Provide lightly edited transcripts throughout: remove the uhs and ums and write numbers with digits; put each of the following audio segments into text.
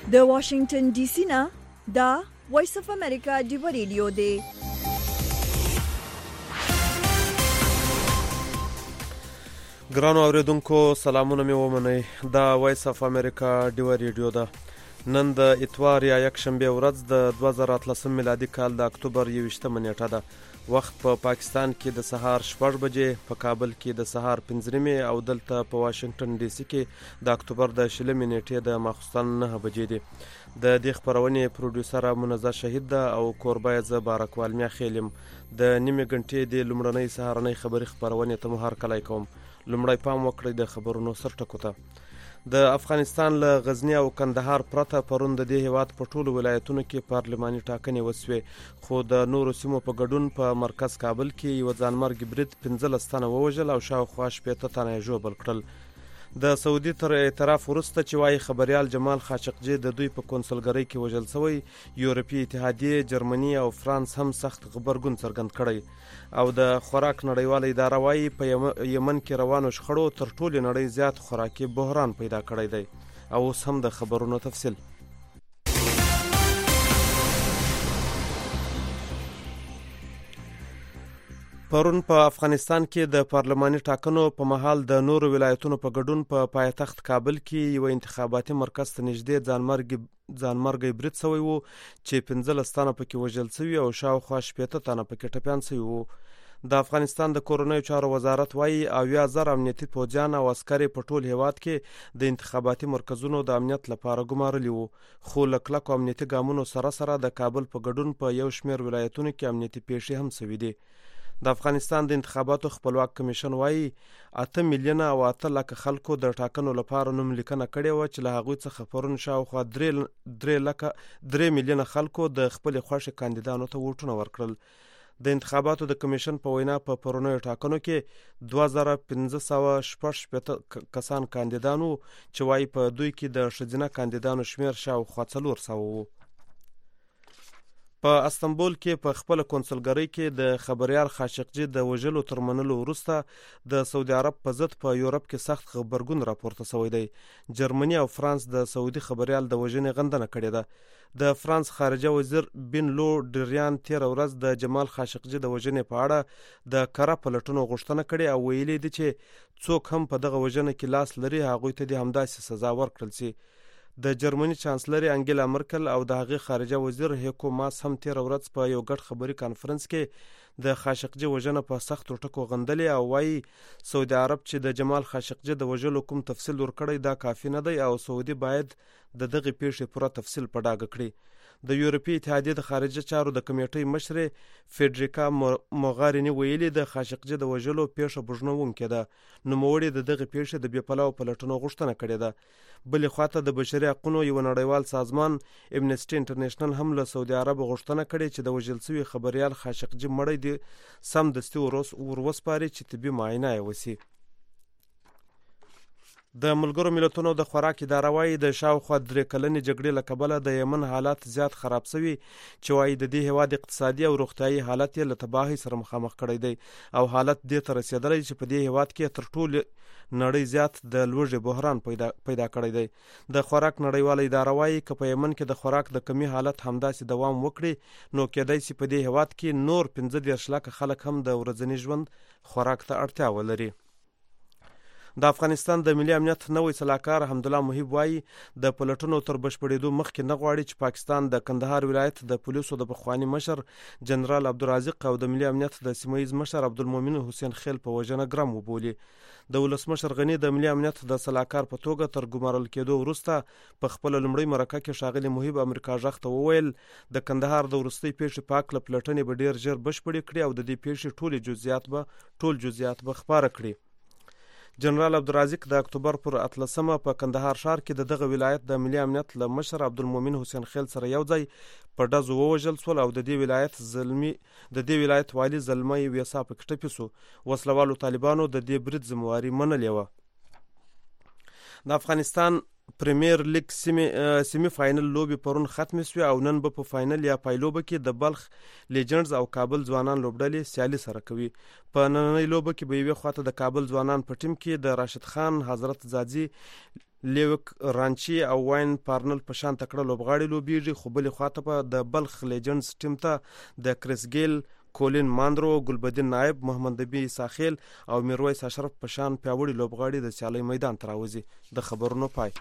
د واشنگټن ډي سي نه دا وایس اف امریکا دی ریډیو دی. ګرانو اوریدونکو سلامونه مې ومنئ. دا وایس اف امریکا دی ریډیو ده. نن د اتوار یا یک شنبه ورځ د 2013 میلادي کال د اکتوبر 21 نیټه ده. وخت په پاکستان کې د سهار 6 بجې، په کابل کې د سهار 5 او دلته په واشنگټن ډي سي کې د اکتوبر د 20 نیټې د ماخوستن 9 بجې دي. د دې خبرونې پروډوسر منزه شهید ده او کوربه ز بارکوال میا خیلم. د نیمه غنټې د لومړنۍ سهارنۍ خبري خبرونه ته مو هر کله کوم. لومړی پام وکړئ د خبرونو سرټکو ته. د افغانستان له غزنی او کندهار پرته پرون د دې هیواد په ټولو ولایتونو کې پارلماني ټاکنې وسوې، خو د نورو سیمو په ګډون په مرکز کابل کې یو ځانمرګ برید 15 تنه ووژل او شاوخوا 80 تنه یې ژوبل کړل. د سعودي تر اعتراف وروسته چې وايي خبريال جمال خاشقجي د دوی په کونسلګرۍ کې وژل شوی، یورپی اتحادیه، جرمني او فرانس هم سخت غبرګون څرګند کړی. او د خوراک نړیواله اداره وايي په یمن کې روانو شخړو تر ټولو نړۍ زیات خوراکي بحران پیدا کړی دی. او اوس هم د خبرونو تفصیل. پرون په افغانستان کې د پارلماني ټاکنو په مهال د نورو ولایتونو په ګډون په پایتخت کابل کې یو انتخاباتي مرکز ته نږدې ځانمرګي برید شوی وو چې 15 تنه پکې وژل شوي او شاوخوا 80 تنه پکې ټپیان شوي وو. د افغانستان د کورنیو چارو وزارت وايي 80,000 امنیتي پوځیان او عسکري په ټول هیواد کې د انتخاباتي مرکزونو د امنیت لپاره ګمارلي وو، خو له کلکو امنیتي ګامونو سره سره د کابل په ګډون په یو شمېر ولایتونو کې امنیتي پیښې هم شوي دي. د افغانستان د انتخاباتو خپلواک کمیشن وايي 8 میلیونه او 8 لک خلکو د ټاکنو لپاره نوم لیکنه کړې و چې له هغوی څخه پرون شاوخوا 3 میلیونه خلکو د خپل خوښه کاندیدانو ته ووټونه ورکړل. د انتخاباتو د کمیشن په وینا په پرونیو ټاکنو کې 2560 کسان کاندیدانو چې وايي په دوی کې د ښځینه کاندیدانو شمیر شاوخوا 400 وو. په استانبول کې په خپل کونسلګرۍ کې د خبريال خاشقجي د وژلو تر منلو وروسته د سعودي عرب په ضد په یورپ کې سخت خبرګون راپورته شوی دی. جرمني او فرانس د سعودي خبريال د وژنې غندنه کړې ده. د فرانس خارجه وزیر بن لو ډریان تیر ورځ د جمال خاشقجي د وژنې په اړه د کره پلټونو غوښتنه کړې او ویلي دي چې څوک هم په دغه وژنه کې لاس لري هغه ته د همداسې سزا ورکړل شي. د جرمني چانسلر انګیلا مرکل او د هغې خارجه وزیر هیکو ماس هم تیر ورځ په یو ګډ خبري کانفرنس کې د خاشقجي وژنه په سختو ټکو غندلې او وايي سعودي عرب چې د جمال خاشقجي د وژلو کوم تفصیل ورکړی دا کافي نه دی او سعودي باید د دغه پیښې پوره تفصیل په ډاګه کړي. د یورپی اتحادیه د خارجه چارو د کمیټې مشر فیډریکا موغارینی ویلي د خاشقجي د وژلو پیښه بوژنونکې ده. نوموړي د دغه پیښې د بې پلو پلټنو غوښتنه کړې ده. بلې خواته د بشري حقوقو یو نړیوال سازمان امنیسټي انټرنیشنل هم له سعودي عرب غوښتنه کړې چې د وژل شوي خبريال خاشقجي مړی دی سم دستي وروسپاري چې طبي معاینه یې وسی. د ملګرو ملتونو د خوراک اداره وايي د شاوخوا 3 کلنې جګړې له کبله د یمن حالات زیات خراب شوي چې وايي د دې هیواد اقتصادي او روغتیايي حالت یې له تباهۍ سره مخامخ کړی دی او حالت دې ته رسیدلی چې په دې هیواد کې تر ټولو نړۍ زیات د لوږې بحران پیدا کړی دی. د خوراک نړیواله اداره وايي که په یمن کې د خوراک د کمی حالت همداسې دوام وکړي نو کېدای شي په دې هیواد کې نور 15 لک خلک هم د ورځني ژوند خوراک ته اړتیا ولري. د افغانستان د ملي امنیت نوی سلاکار حمدالله محب وايي د پلټنو تر بشپړېدو مخکې نه غواړي چې پاکستان د کندهار ولایت د پولیسو د پخوانی مشر جنرال عبدالرازق او د ملي امنیت د سیمه‌ییز مشر عبدالمؤمن حسین خیل په وژنه ګرم وبولي. د ولسمشر غنی د ملي امنیت د سلاکار په توګه تر ګمارل کېدو وروسته په خپل لومړی مرکه کې ښاغلي محب امریکا ژغ ته وویل د کندهار د وروستۍ پیښې په هکله پلټنې به ډېر ژر بشپړې کړي او د دې پیښې ټول جزئیات به خپاره کړي. جنرال عبدالرازق د اکتوبر پر 13 په کندهار ښار کې دغه ولایت د ملي امنیت له مشر عبدالمؤمن حسین خیل سره یو ځای په ډزو ووژل شول او د دې ولایت والی زلمی ویسا په کټپی سو. وسلوالو طالبانو د دې برید ذمہواری منلې و. د افغانستان پریمیر لیگ سیمی فاینل لوبي پرون ختم شوه او نن به په فاینل یا پایلوبه کې د بلخ لیجنډز او کابل ځوانان لوبډلې سیالي سره کوي. په نننۍ لوبه کې به یوې خواته د کابل ځوانان په ټیم کې د راشد خان، حضرت زادي، لیوک رانچي او واین پارنل په شان تکړه لوبغاړي لوبیږي، خو بلې خواته په د بلخ لیجنډز ټیم ته د کریس ګیل، کولین ماندرو، ګلبدین نایب، محمد نبی ساخیل او میرویس اشرف په شان پیاوړي لوبغاړي د سیالۍ میدان ته راوځي. د خبرونو پای.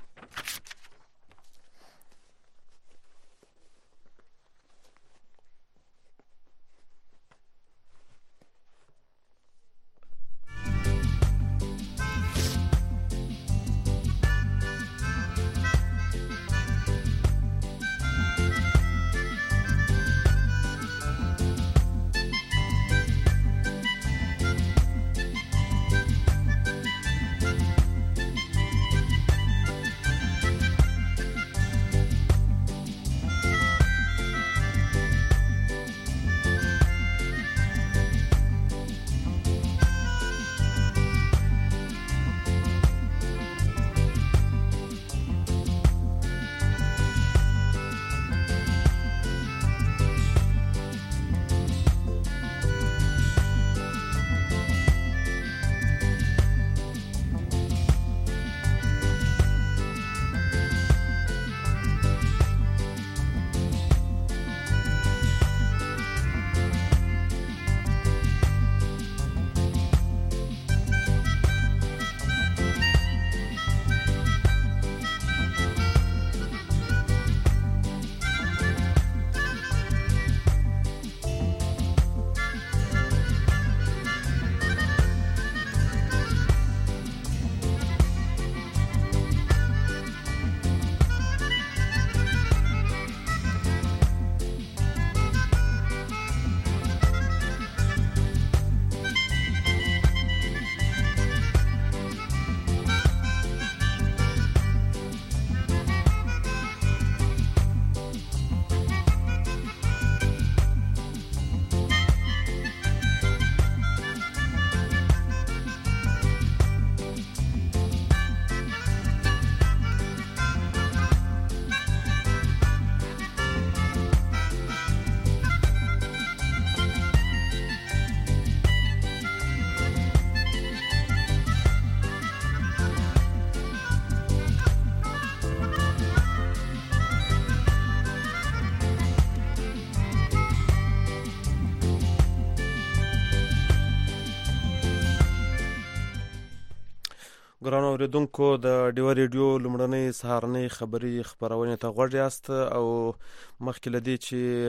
ګرانو اوریدونکو، د ډیو ریډیو لومړنۍ سهارنۍ خبري خبرونه ته غوږ یاست او مخکې لدی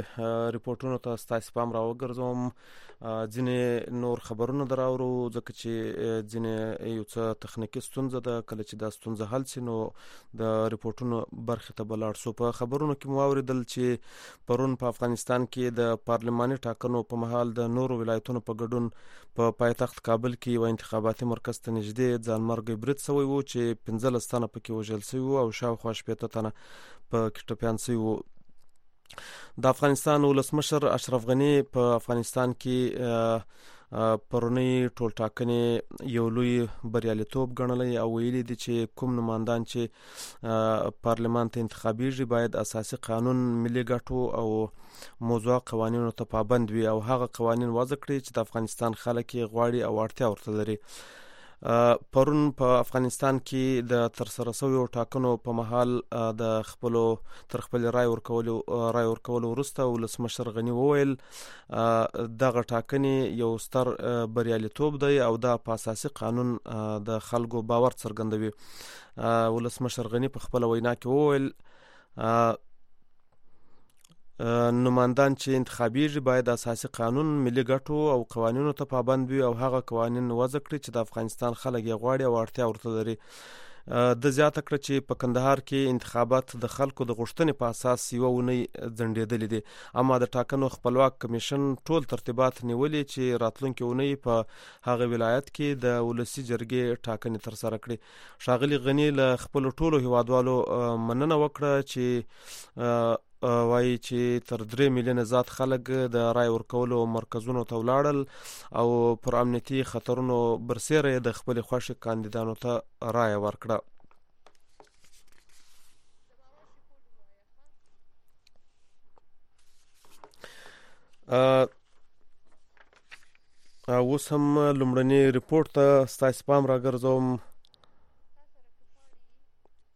چې ریپورتونو ته ستاسو پام راوګرځوم، ځینې نور خبرونه دراورو ځکه چې ځینې یو څه تخنیکی ستونزه ده. کله چې دا ستونزه حل شي نو د ریپورتونو برخه ته بلاړ شو. په خبرونو کې مو اوریدل چې پرون په افغانستان کې د پارلماني ټاکنو په مهال د نورو ولایتونو په ګډون په پایتخت کابل کې یو انتخاباتي مرکز ته نږدې ځانمرګي برید شوی و چې 15 تنه پکې وژل شوي او شاوخوا 80 تنه په کې ټپیان شوي و. د افغانستان ولسمشر اشرف غنی په افغانستان کې پرونی ټول ټاکنې یو لوی بریالیتوب ګڼلی او ویلي دي چې کوم نمائندان چې پارلمان ته انتخابیږي باید اساسي قانون، ملي ګټو او موضوع قوانینو ته پابند وي او هغه قوانین وضع کړي چې د افغانستان خلک غواړي او اړتیا ورته لري. پرون په افغانستان کې د ترسره شویو ټاکنو په مهال د خپل رای ورکولو وروسته ولسمشر غنی وویل دغه ټاکنې یو ستر بریالیتوب دی او د اساسي قانون د خلکو باور څرګندوي. ولسمشر غنی په خپل وینا کې وویل نمائندان چې انتخابیږي باید اساسي قانون، ملي ګټو او قوانینو ته پابند وي او هغه قوانین وضع کړي چې د افغانستان خلک یې غواړي او اړتیا ورته لري. د زیاته کړ چې په کندهار کې انتخابات د خلکو د غوښتنې په اساس یو ونی ځنډېدلې دي، اما د ټاکنو خپلواک کمیشن ټول ترتیبات نیولې چې راتلونکي ونی په هغه ولایت کې د ولسی جرګې ټاکنې تر سره کړي. ښاغلي غنی له خپل ټولو هیوادوالو مننه وکړه چې وایي چې تر 3 میلیونه زیات خلک د رای ورکولو مرکزونو ته ولاړل او پر امنیتي خطرونو برسېره د خپل خوښ کاندیدانو ته رای ورکړه. اوس هم لومړني ریپورت ته ستاسو پام راګرځوم.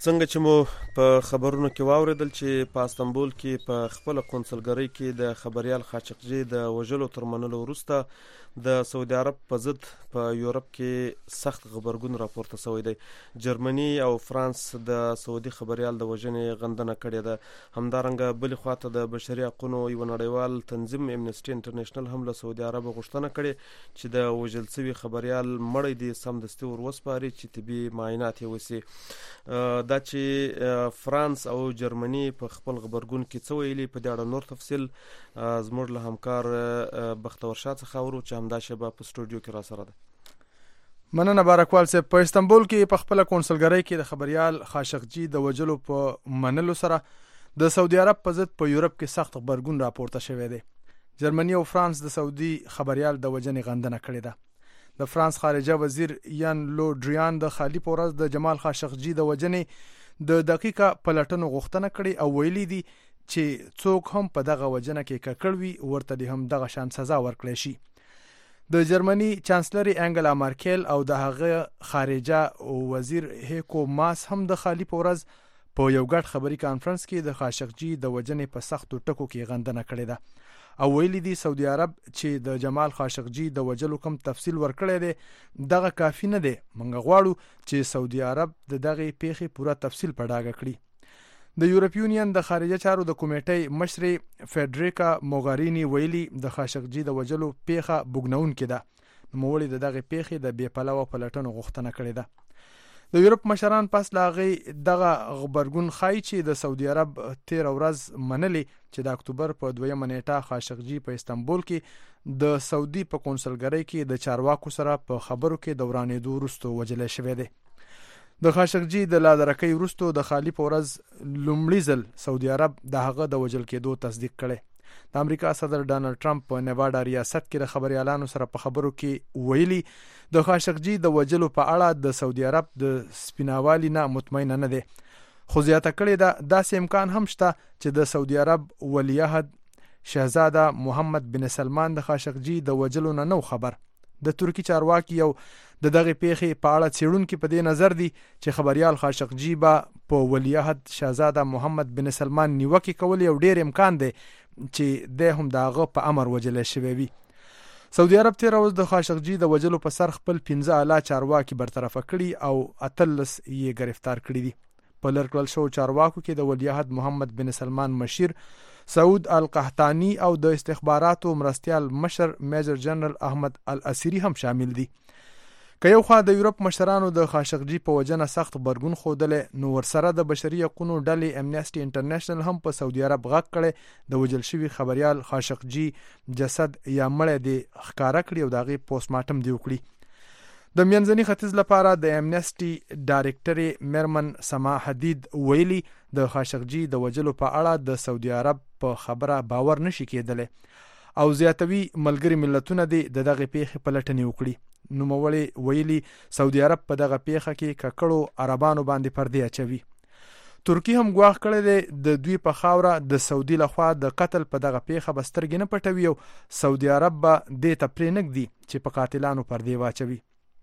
څنګه چې مو په خبرونو کې واوریدل چې په استانبول کې په خپل قونسلګرۍ کې د خبريال خاشقجي د وژلو تر منلو وروسته د سعودي عرب په ضد په یورپ کې سخت غبرګون راپورته شوی دی. جرمني او فرانس د سعودي خبريال د وژنې غندنه کړې ده. همدارنګه بل خواته د بشري حقوقو یو نړیوال تنظیم امنیسټي انټرنیشنل هم له سعودي عرب غوښتنه کړې چې د وژل شوي خبريال مړی دي سمدستي وسپاري چې طبي معاینات یې وشي. دا چې فرانس او جرمني په خپل غبرګون کې څه ویلي په دې اړه نور تفصیل زموږ له همکار بختور شاه څخه اورو چې همدا شبه په سټوډیو کې را سره ده. مننه بارکوال صاحب. په استانبول کې په خپل قونسلګرۍ کې د خبريال خاشقجي د وجلو په منلو سره د سعودي عرب په ضد په یورپ کې سخت غبرګون راپورته شوی دی. جرمني او فرانس د سعودي خبريال د وجنې غندنه کړې ده. د فرانس خارجه وزیر یان لو ډریان د خالی پورز د جمال خاشقجي د وجنې د دقیقه پلټنو غوښتنه کړې او ویلي دي چې څوک هم په دغه وجنه کې ککړوي ورته هم دغه شان سزا ورکړي شي. د جرمني چانسلر انګلا مارکل او د هغه خارجه وزیر هیکو ماس هم د خالی پورز په یو ګډ خبري کانفرنس کې د خاشقجي د وجنې په سختو ټکو کې غندنه کړې ده او ویلي دي سعودي عرب چې د جمال خاشقجي د وجلو کوم تفصیل ورکړی دی دغه کافی نه دی. موږ غواړو چې سعودي عرب د دغه پیښې پوره تفصیل په ډاګه کړي. د یورپ یونین د خارجه چارو د کمیټې مشر فیډریکا موغارینی ویلي د خاشقجي د وجلو پیښه بوګنونکې ده. نوموړي د دغه پیښې د بې پلوه پلټنو غوښتنه کړې ده. د یورپ مشران پس لاغې دغه غبرګون خای چې د سعودي عرب 13 ورځ منلي چې د اکتوبر په 2 نیټه خاشقجي په استانبول کې د سعودي په قونسلګرۍ کې د چارواکو سره په خبرو کې دورانېدو وروسته وجل شوی دی. د خاشقجي د لادرکۍ وروسته د خالی پورز لومړي ځل سعودي عرب د هغه د وجل کېدو تصدیق کړي. د امریکا صدر ډانلډ ټرمپ په نیواډا ریاست کې د خبريالانو سره په خبرو کې ویلي د خاشقجي د وجلو په اړه د سعودي عرب د سپیناوالي نه مطمئن نه دي. خو زیاته کړي دا داسې امکان هم شته چې د سعودي عرب ولیعهد شهزاده محمد بن سلمان د خاشقجي د وجلو نه نو خبر. د ترکی چارواکي یو د دغه پیښې په اړه څېړونکي په دې نظر دي چې خبريال خاشقجي به په ولیعهد شهزاده محمد بن سلمان نیوکه کول یو ډیر امکان دی چې د هم دغه په امر وجل شوی وي. سعودي عرب 13 ورځې د خاشقجي د وجلو په سر خپل 15 اعلی چارواکي برطرف کړي او 13 یې گرفتار کړي دي. په لړکل شو چارواکو کې د ولیعهد محمد بن سلمان مشیر سعود القحطانی او د استخباراتو مرستیال مشر میجر جنرال احمد الاسری هم شامل دي. که یو خوا د یورپ مشرانو د خاشقجي په وجنه سخت غبرګون ښودلی نو ورسره د بشري حقوقو ډلې امنیسټي انټرنیشنل هم په سعودي عرب غږ کړی د وجل شوي خبريال خاشقجي جسد یا مړی دی ښکاره کړي او د هغې پوسټمارټم دی وکړي. د منځني ختیځ لپاره د امنیسټي ډایرکټر میرمن سما حدید ویلي د خاشقجي د وجلو په اړه د سعودي عرب په خبره باور نشي کېدلی او زیاتوي ملګري ملتونه د دغه پیښې پلټنې وکړي. نوموړي ویلي سعودي عرب په دغه پیښه کې ککړو عربانو باندې پردې اچوي. ترکی هم ګواښ کړی دی د دوی په خاوره د سعودي لخوا د قتل په دغه پیښه به سترګې نه پټوي او سعودي عرب به دې ته پرې نږدي چې په قاتلانو پردې واچوي.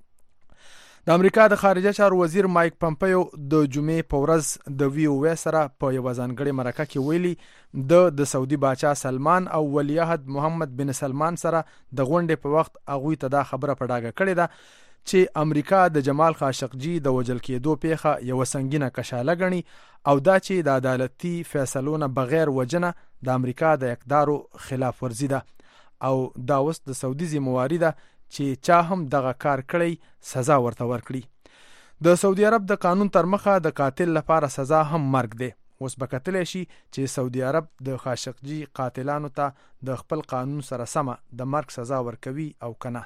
د امریکا د خارجه چارو وزیر مایک پمپیو د جمعې په ورځ د وی او وی سره په یو ځانګړي مرکه کې ویلي د سعودي باچا سلمان او ولیعهد محمد بن سلمان سره د غونډې په وخت هغوی ته دا خبره په ډاګه کړې ده چې امریکا د جمال خاشقجي د وجل کېدو پیښه یو سنگینه کشاله ګڼي او دا چې د عدالتي فیصلو نه بغیر وجنه د امریکا د اقدارو خلاف ورزي ده او دا اوس د سعودي ذمہواری ده چې چا هم دغه کار کړی سزا ورته ورکړي. د سعودي عرب د قانون تر مخه د قاتل لپاره سزا هم مرګ دی. اوس به کتلی شي چې سعودي عرب د خاشقجي قاتلانو ته د خپل قانون سره سمه د مرګ سزا ورکوي او کنه.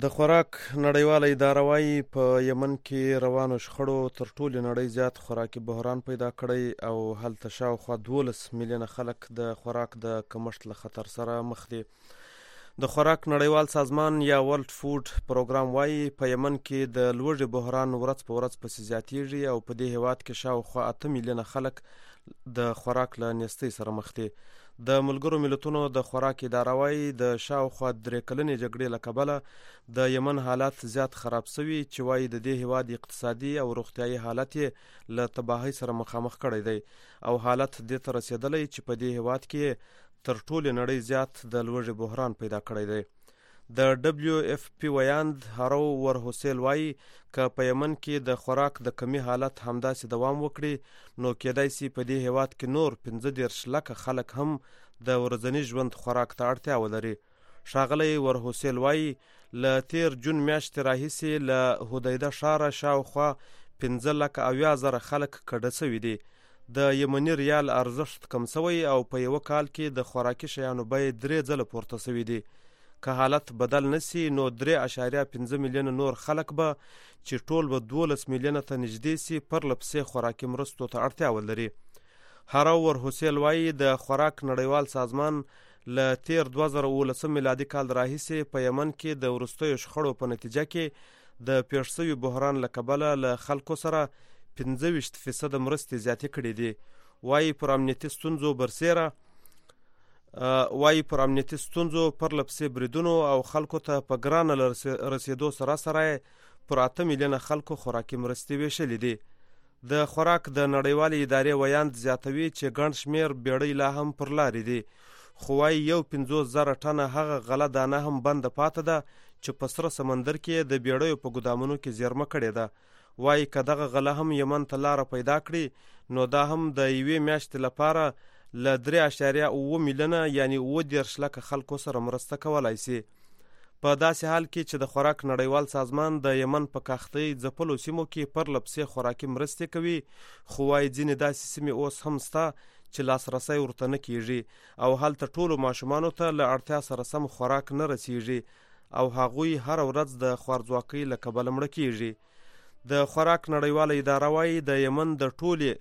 د خوراک نړیواله اداره وايي په یمن کې روانو شخړو تر ټولې نړۍ زیات خوراکي بحران پیدا کړی او هلته شاوخوا 12 میلیونه خلک د خوراک د کمښت له خطر سره مخ دي. د خوراک نړیوال سازمان یا ورلد فود پروګرام وايي په یمن کې د لوږې بحران ورځ په ورځ پسې زیاتیږي او په دې هیواد کې شاوخوا 8 میلیونه خلک د خوراک له نیستۍ سره مخ دي. د ملګرو ملتونو د خوراک اداره وايي د شاوخوا 3 کلنې جګړې له کبله د یمن حالات زیات خراب شوي چې وايي د دې هیواد اقتصادي او روغتیايي حالت یې له تباهۍ سره مخامخ کړی دی او حالت دې ته رسېدلی چې په دې هیواد کې تر ټولې نړۍ زیات د لوږې بحران پیدا کړی دی. د WFP ویاند هارو ورحسیل وايي که په یمن کې د خوراک د کمی حالت همداسې دوام وکړي نو کېدای شي په دې هیواد کې نور 15 لکه خلک هم د ورځني ژوند خوراک ته اړتیا ولري. ښاغلی ورحسیل وايي له تیر جون میاشتې راهیسې له هدیده ښاره شاوخوا 15,000 خلک کډه شوي دي. د یمني ریال ارزښت کم شوی او په یوه کال کې د خوراکي شیانو بیې 3 ځله پورته شوي دي. که حالت بدل نسی نو 3.5 میلیونه نور خلک به چې ټول به 12 میلیونه ته نږدې سي پر لپسې خوراکي مرستو ته اړتیا ولري. هارو ورحسیل وايي د خوراک نړیوال سازمان له تیر 2019 میلادي کال راهیسې په یمن کې د وروستیو شخړو په نتیجه کې د پیښ شوي بحران له کبله له خلکو سره 25% مرستې زیاتې کړي دي. وايي پر امنیتي ستونزو پر لپسې بریدونو او خلکو ته په ګرانه رسیدو سره پر 8 میلیونه خلکو خوراکي مرستې ویشلې دي. د خوراک د نړیوالې ادارې ویاند زیاتوي چې ګڼ شمېر بیړۍ لا هم پر لارې دي خو وايي 50,000 ټنه هغه غله دانه هم بنده پاته ده چې په سره سمندر کې د بیړیو په ګودامونو کې زیرمه کړې ده. وايي که دغه غله هم یمن ته لاره پیدا کړي نو دا هم د یوې میاشتې لپاره له 3.7 میلیونه یعنی 30 لکه خلکو سره مرسته کولای شي. په داسې حال کې چې د خوراک نړیوال سازمان د یمن په کاختۍ ځپلو سیمو کې پر لپسې خوراکي مرستې کوي خو وايي ځینې داسې سیمې اوس هم شته چې لاسرسی ورته نه کیږي او هلته ټولو ماشومانو ته له اړتیا سره سم خوراک نه رسیږي او هغوی هر ورځ د خوارځواکۍ له کبله مړه کیږي. د خوراک نړیواله اداره وايي د یمن د ټولې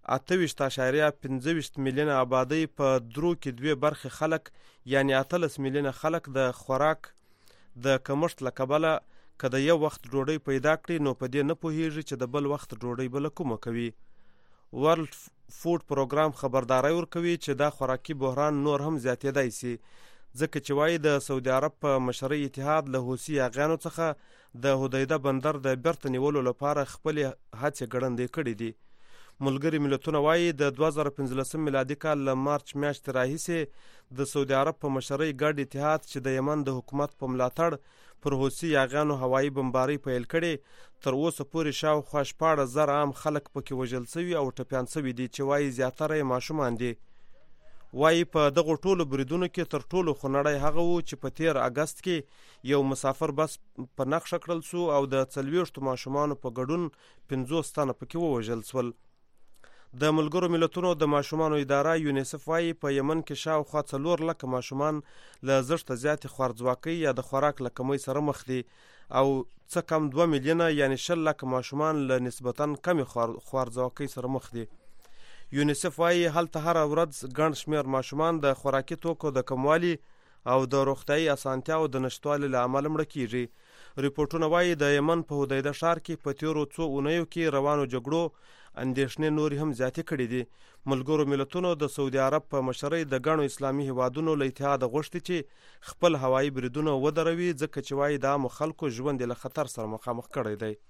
28.25 میلیونه آبادی په درو کې 2 برخې خلک یعنی 18 میلیونه خلک د خوراک د کمښت له کبله که د یو وخت ډوډۍ پیدا کړي نو په دې نه پوهیږي چې د بل وخت ډوډۍ به له کومه کوي. ورلد فود پروګرام خبرداری ورکوي چې دا خوراکي بحران نور هم زیاتېدای شي ځکه چې وايي د سعودي عرب په مشرۍ اتحاد له حوثي یاغیانو څخه د هدیده بندر د بیرته نیولو لپاره خپلې هڅې ګړندۍ کړي دي. ملګري ملتونه وايي د 2015 میلادي کال له مارچ میاشتې راهیسې د سعودي عرب په مشرۍ ګډ اتحاد چې د یمن د حکومت په ملاتړ پر حوثي یاغیانو هوایي بمبارۍ پیل کړي تر اوسه پورې شاوخوا 14,000 عام خلک پکې وژل شوي او ټپیان شوي دي چې وايي زیاتره یې ماشومان دي. وايي په دغو ټولو بریدونو کې تر ټولو خونړی هغه و چې په تیر اګست کې یو مسافر بس په نقشه کړل شو او د 40 ماشومانو په ګډون 50 تنه پکې ووژل شول. د ملګرو ملتونو د ماشومانو اداره یونیسف وايي په یمن کې شاوخوا 4 لکه ماشومان له زښته زیاتې خوارځواکۍ یا د خوراک له کمۍ سره مخ دي او څه کم 2 میلیونه یعنی 60 لکه ماشومان له نسبتاً کمې خوارځواکۍ سره مخ دي. یونیسف وايي هلته هره ورځ ګڼ شمېر ماشومان د خوراکي توکو د کموالي او د روغتیايي اسانتیاو د نشتوالي له امله مړه کیږي. ریپورټونه وايي د یمن په هدیده ښار کې په تیرو څو اونیو کې روانو جګړو اندېښنې نورې هم زیاتې کړي دي. ملګرو ملتونو د سعودي عرب په مشرۍ د ګڼو اسلامي هیوادونو له اتحاده غوښتي چې خپل هوایي بریدونه ودروي ځکه چې وايي د عامو خلکو ژوند له خطر سره مخامخ کړی دی.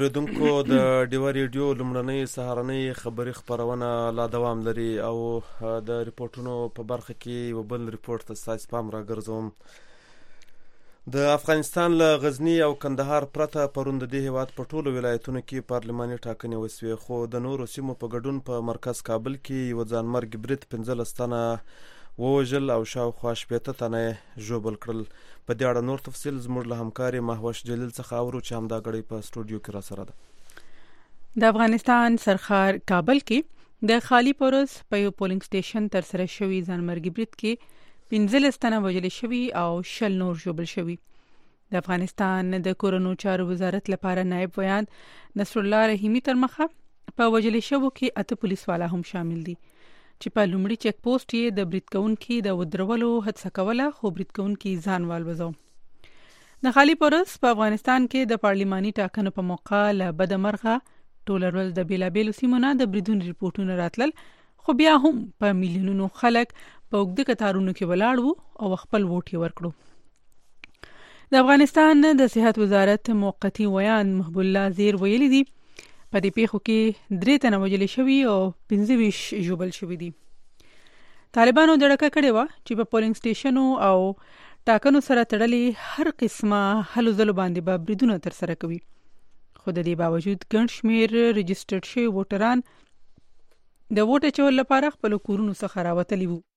اوریدونکو د ډیوا ریډیو لومړنۍ سهارنۍ خبري خبرونه لا دوام لري او د ریپورتونو په برخه کې یو بل ریپورت ته ستاسو پام راګرځوم. د افغانستان له غزنی او کندهار پرته پرون د دې هیواد په ټولو ولایتونو کې پارلماني ټاکنې وسوې، خو د نورو سیمو په ګډون په مرکز کابل کې یو ځانمرګ برید 15 تنه ووژل او شاوخوا 80 تنه ژوبل کړل. په دې اړه نور تفصیل زموږ له همکاري مهوش جلیل څخه اورو چې همدا غړي په سټوډیو کې را سره ده. د افغانستان سرخار کابل کې د خالی پورز په یو پولینګ سټیشن تر سره شوی ځانمرګي برید کې 15 تنه وژل شوي او 60 نور ژوبل شوي. د افغانستان د کورونو چارو وزارت لپاره نائب ویان نصر الله رحیمی تر مخه په وژل شوو کې 8 پولیس والا هم شامل دي چې په لومړي چیک پوسټ یې د برید کوونکي د ودرولو هڅه کوله، خو برید کوونکي ځان والوزو. د خالی پورز په افغانستان کې د پارلماني ټاکنو په موقع له بده مرغه ټول ورځ د بیلابېلو سیمو نه د بریدونو ریپورتونه راتلل، خو بیا هم په میلیونونو خلک په اوږده کتارونو کې ولاړ وو او خپل ووټ یې ورکړو. د افغانستان د صحت وزارت موقتی ویان محب الله زیر ویلي دي په دې پیښو کې 3 تنه وژل شوي او 25 ژوبل شوي دي. طالبانو دړکه کړې وه چې په پولینګ سټیشنو او ټاکنو سره تړلې هر قسمه هلو ځلو باندې به بریدونه ترسره کوي، خو د دې باوجود ګڼ شمېر رجسټرډ شوي ووټران د ووټ اچولو لپاره خپلو کورونو څخه راوتلي وو.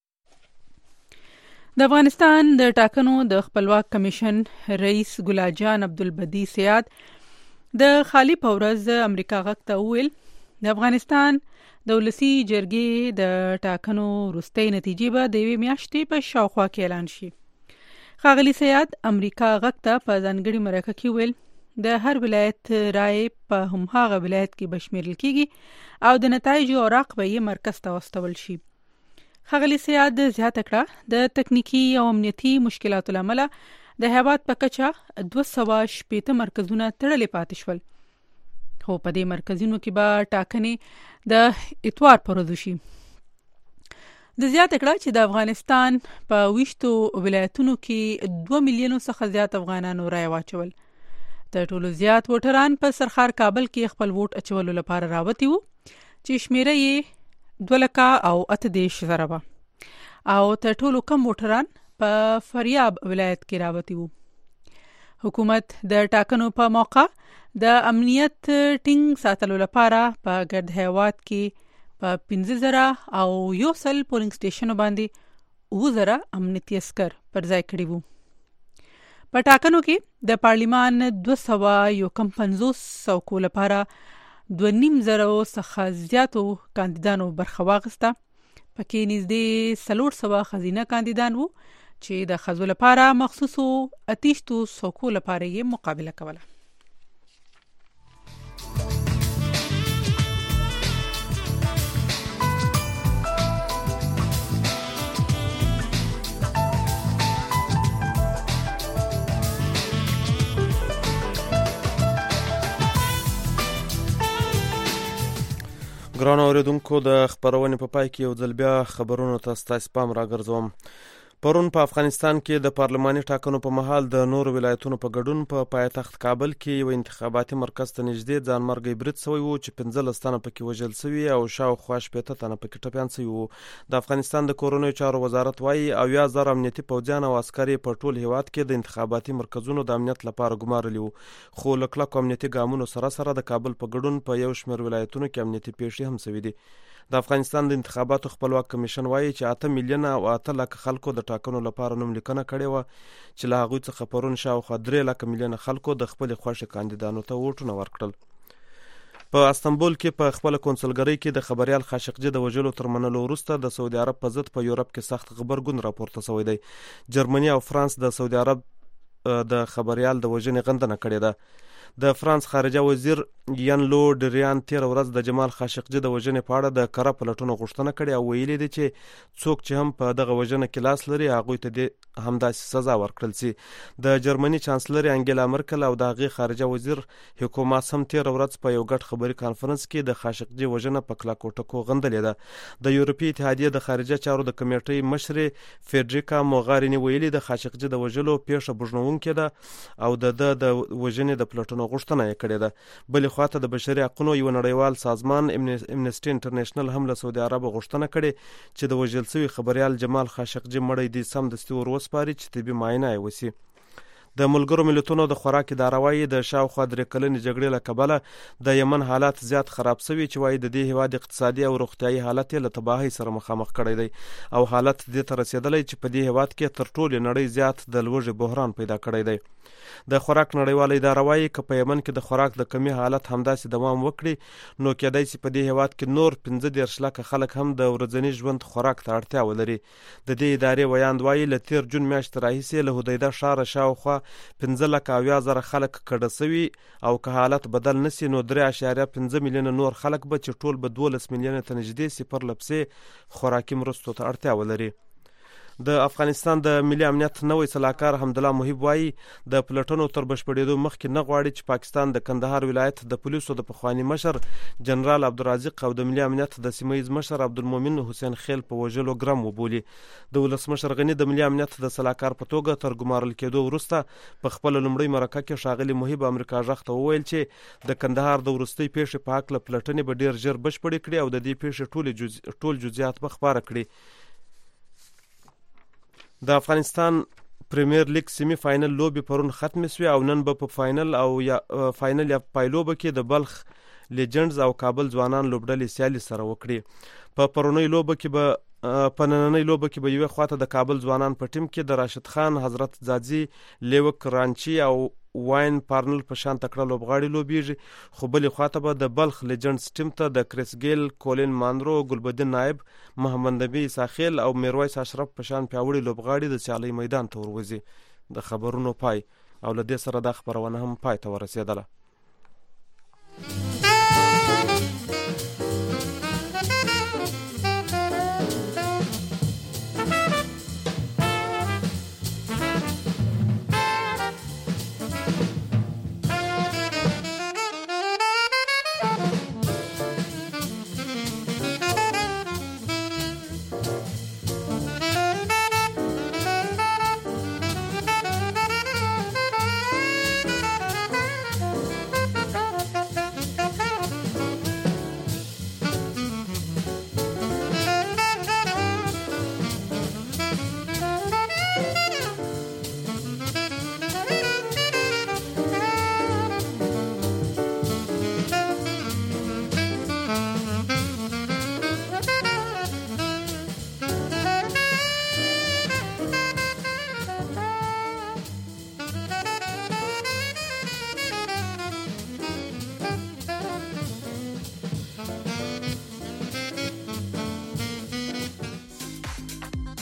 د افغانستان د ټاکنو د خپلواک کمیشن رئیس ګلاد جان عبدالبدی سیاد د خالی پورز امریکا غږ ته وویل د افغانستان د ولسي جرګې د ټاکنو وروستۍ نتیجې به د یوې میاشتې په شاوخوا کې اعلان شي. ښاغلي سیاد امریکا غږ ته په ځانګړي مرکه کې ویل د هر ولایت رای په هماغه ولایت کې به شمیرل کیږي او د نتایجو اوراق به یې مرکز ته واستول شي. ښاغلي سیاد زیاته کړه د تکنیکی او امنیتي مشکلاتو له امله د هیواد په کچه 260 مرکزونه تړلې پاتې شول، خو په دې مرکزونو کې به ټاکنې د اتوار پر ورځ وشي. د زیاته کړه چې د افغانستان په 20 ولایتونو کې 2 میلیونو څخه زیات افغانانو رای واچول. د ټولو زیات ووټران په سرخار کابل کې خپل ووټ اچولو لپاره راوتي وو چې شمیره یې 2,08,000 زره وه او تر ټولو کم ووټران په فریاب ولایت کې راوتی وو. حکومت د ټاکنو په موقع د امنیت ټینګ ساتلو لپاره په ګرد هیواد کې په 15,000 او 100 پولینګ سټیشنو باندې 2,000 امنیتي عسکر پر ځای کړي وو. په ټاکنو کې د پارلیمان 250 څوکو لپاره 2,500 څخه زیاتو کاندیدانو برخه واخیسته، پکې نږدې 400 ښځینه کاندیدان وو چې د ښځو لپاره مخصوصو 28 څوکو لپاره یې مقابله کوله. ګران اوریدونکو د خبرونې په پای کې یو ځل بیا خبرونو ته ستاسو پام راګرځوم. پرون په افغانستان کې د پارلماني ټاکنو په مهال د نورو ولایتونو په ګډون په پایتخت کابل کې یو انتخاباتي مرکز ته نږدې ځانمرګي برید شوی وو چې 15 تنه پکې وژل شوي او شاوخوا 80 تنه پکې ټپیان شوي وو. د افغانستان د کورونو چارو وزارت وایي 10,000 امنیتي پوځیان او عسکر په ټول هیواد کې د انتخاباتي مرکزونو د امنیت لپاره ګمارلي وو، خو له کلکو امنیتي ګامونو سره د کابل په ګډون په یو شمېر ولایتونو کې امنیتي پیښې هم شوي دي. د افغانستان د انتخاباتو خپلواک کمیشن وایي چې 8 میلیونه او 8 لک خلکو د ټاکنو لپاره نوم لیکنه کړې وه چې له هغوی څخه پرون شاوخوا 3 لک میلیونه خلکو د خپل خوښې کاندیدانو ته ووټونه ورکړل. په استانبول کې په خپل کونسلګرۍ کې د خبريال خاشقجي د وژلو تر منلو وروسته د سعودي عرب په ضد په یورپ کې سخت غبرګون راپورته شوی دی. جرمني او فرانس د سعودي عرب د خبريال د وژنې غندنه کړې ده. د فرانس خارجه وزیر یان لو ډریان 13 ورځ د جمال خاشقجي د وژنې په اړه د کره پلټونو غوښتنه کړې او ویلي دي چې څوک چې هم په دغه وژنه کې لاس لري هغوی ته د همداسې سزا ورکړل شي. د جرمني چانسلر انګیلا مرکل او د هغې خارجه وزیر هیکو ماس هم 13 ورځ په یو ګډ خبري کانفرنس کې د خاشقجي وژنه په کلاکو ټکو غندلې ده. د یورپي اتحادیې د خارجه چارو د کمیټې مشرې فیډریکا موغارینی ویلي د خاشقجي د وژلو پیښه بوږنونکې ده او د وژنې د پلټونو حقوقو غوښتنه یې کړې ده. بلې خواته د بشري حقوقو یو نړیوال سازمان امنسټي انټرنیشنل هم له سعودي عرب غوښتنه کړې چې د وژل شوي خبریال جمال خاشقجي مړی دې سمدستي ور وسپاري چې طبي معاینه یې وشي. د ملګرو ملتونو د خوراک اداره وایي د شاوخوا 3 کلنې جګړې له کبله د یمن حالات زیات خراب شوي چې وایي د دې هیواد اقتصادي او روغتیايي حالت یې له تباهۍ سره مخامخ کړی دی او حالت دې ته رسېدلی چې په دې هیواد کې تر ټولې نړۍ زیات د لوږې بحران پیدا کړی دی. د خوراک نړیواله اداره وایي که په یمن کې د خوراک د کمی حالت همداسې دوام وکړي نو کېدای شي په دې هیواد کې نور 15 لکه خلک هم د ورځني ژوند خوراک ته اړتیا ولري. د دې ادارې ویاند وایي له تیر جون میاشتې راهیسې له حدیده ښاره شاوخوا 15,000 خلک کډه سوي او که حالت بدل نسی نو 3.5 میلیونه نور خلک به چې ټول به 12 میلیونه ته نږدې سي پر لپسې خوراکي مرستو ته اړتیا ولري. د افغانستان د ملي امنیت نوی سلاکار حمدالله محب وایي د پلټنو تر بشپړېدو مخکې نه غواړي چې پاکستان د کندهار ولایت د پولیسو د پخواني مشر جنرال عبدالرازق او د ملي امنیت د سیمه ییز مشر عبدالمؤمن حسین خیل په وژلو ګرم وبولي. د ولسمشر غني د ملي امنیت د سلاکار په توګه تر ګمارل کېدو وروسته په خپل لومړۍ مرکه کې ښاغلي محب امریکا غږ ته وویل چې د کندهار د وروستۍ پیښې په هکله پلټنې به ډېر ژر بشپړې کړي او د دې پیښې ټول جزئیات به خپاره کړي. د افغانستان پریمیر لیګ سیمی فاینل لوبي پرون ختم شوه او نن به په فاینل یا پایلوبه کې د بلخ لیجندز او کابل ځوانان لوبډلې سیالي سره وکړي. په پرونی لوبه کې به نننۍ لوبه کې به یوه خواته د کابل ځوانان په ټیم کې د راشد خان، حضرت زادزي، لیوک رانچی او واین پارنل په شان تکړه لوبغاړي لوبیږي، خو بلې خواته به د بلخ لیجندز ټیم ته د کریس ګیل، کولین مانرو، ګلبدین نایب، محمد نبی ساخیل او میرویس اشرف په شان پیاوړي لوبغاړي د سیالۍ میدان ته وروځي. د خبرونو پای او له دې سره دا خبرونه هم پای ته ورسېدله.